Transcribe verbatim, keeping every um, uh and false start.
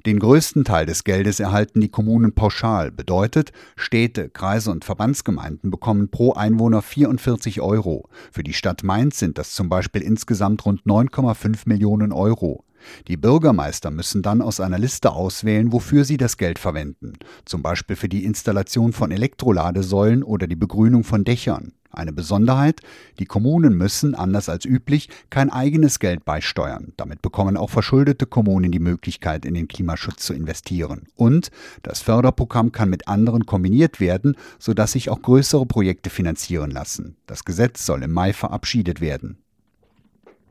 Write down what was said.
Den größten Teil des Geldes erhalten die Kommunen pauschal. Bedeutet, Städte, Kreise und Verbandsgemeinden bekommen pro Einwohner vierundvierzig Euro. Für die Stadt Mainz sind das zum Beispiel insgesamt rund neun Komma fünf Millionen Euro. Die Bürgermeister müssen dann aus einer Liste auswählen, wofür sie das Geld verwenden. Zum Beispiel für die Installation von Elektroladesäulen oder die Begrünung von Dächern. Eine Besonderheit: Die Kommunen müssen, anders als üblich, kein eigenes Geld beisteuern. Damit bekommen auch verschuldete Kommunen die Möglichkeit, in den Klimaschutz zu investieren. Und das Förderprogramm kann mit anderen kombiniert werden, sodass sich auch größere Projekte finanzieren lassen. Das Gesetz soll im Mai verabschiedet werden.